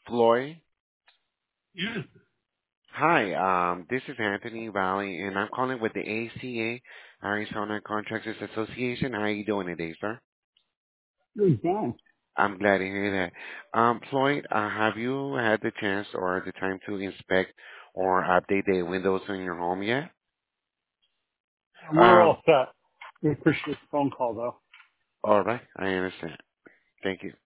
Floyd. Yes. Hi, this is Anthony Valley, and I'm calling with the ACA, Arizona Contractors Association. How are you doing today, sir? Good time. I'm glad to hear that. Floyd, have you had the chance or the time to inspect or update the windows in your home yet? We're all Um, set. We appreciate the phone call, though. all right, I understand. Thank you.